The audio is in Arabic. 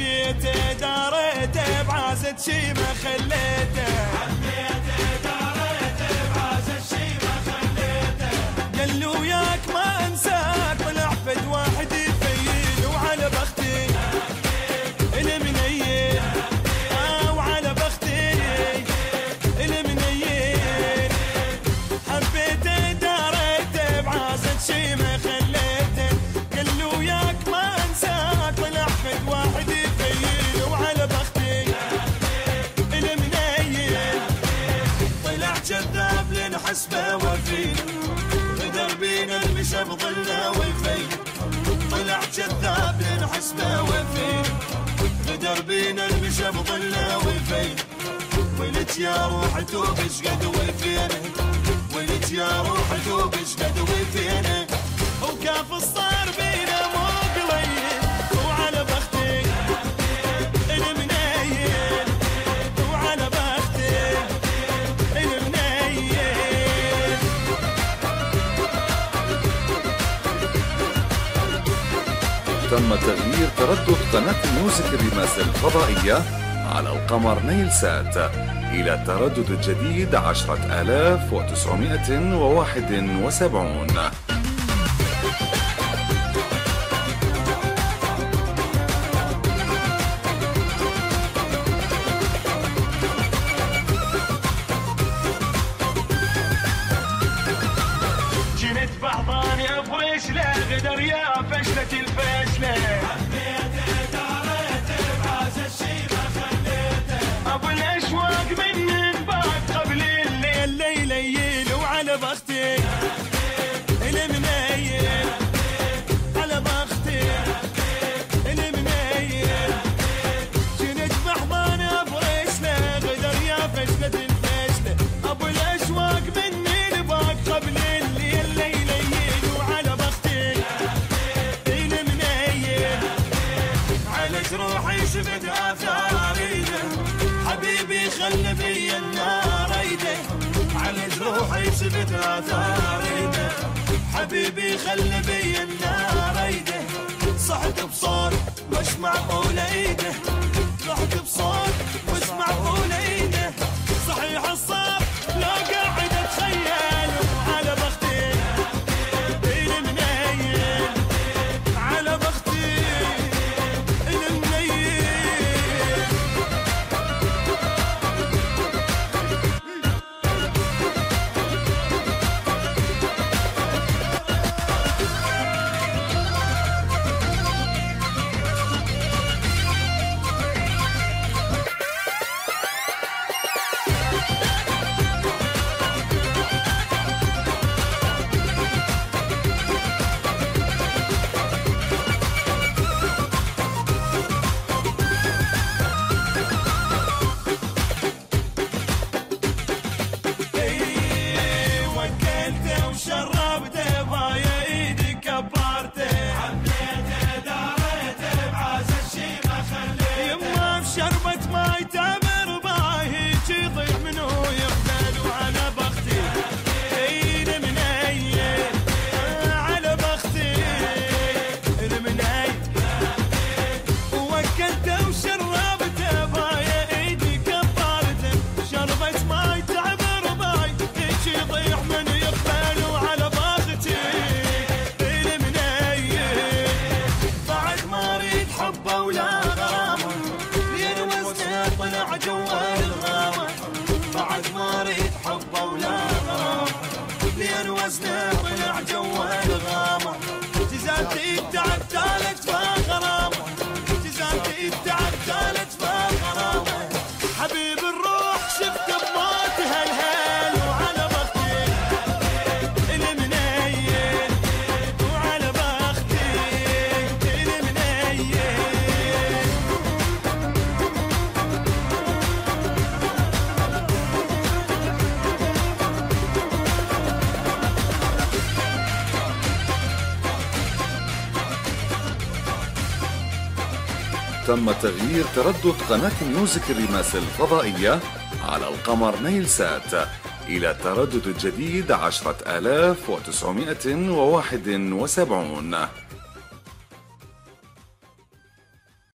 حبيته داريته بعازة شي ما خليته، حبيته داريته بعازة شي ما خليته. قال له وياك ما انساك طلع فد واحد يفيل وعلى بختي المنيل، وعلى بختي المنيل. حبيته داريته بعازة شي ما خليته، قال له وياك ما انساك طلع فد واحد يفيل وعلى بختي المنيل. طلع كذاب لنحسبه وفيل غدر بينا المشى بظلنا والفيل. طلع كذاب لنحسبه وفيل غدر بينا المشى بظلنا والفيل. ولت يا روح توب شقد وفينا، ولت يا روح توب شقد وفينا. وكاف الصار بينا مو قليل وعلى بختي المنيل، وعلى بختي المنيل. تم تغيير تردد قناة الميوزك الريماس الفضائية على القمر نيل سات إلى التردد الجديد 10971. جنت بعضاني افرش له غدر يا فشلة الفشلة. حبيته داريته بعازة شي ما خليته. ابو الاشواق من بعد قبل الليل ليل وعلى بختي المنيل، على بختي المنيل. جنت بعضاني افرش له غدر يا فشلة الفشلة. ابو الاشواق مني لباك قبل الليل ليل وعلى بختي المنيل. على جروحي شفت اثار ايده حبيبي خل بي النار ايده. على جروحي شفت اثار ايده حبيبي خل بي النار ايده. صحت بصوت مش معقول ايده، صحت بصوت مش معقول ايده. صحيح الصار لا قاعد اتخيل على بختي المنيل، على بختي المنيل. وكلته وشربته بايا ايدي كبرته. حبيته داريته بعازة شي ما خليته. يما بشربة ماي تعبر باهي يطيح منو يقبل وعلى بختي المنيل، على بختي المنيل. وكلته وشربته بايا ايدي كبرته. شربت ماي تعبر باي يطيح منو يقبل وعلى بختي المنيل. بعد ما اريد حبه ولا غرامه لين وزنه طلع جوا الغامه. بعد ما اريد حبه ولا غرامه لين وزنه طلع جوا الغامه. جزالتي تعدلت فغرامه، جزالتي تعدلت فغرامه. حبيب الروح شفت بموت هالهال وعلى بختي المنيل، وعلى بختي المنيل. تم تغيير تردد قناة ميوزك الريماس الفضائية على القمر نيل سات إلى التردد الجديد 10971.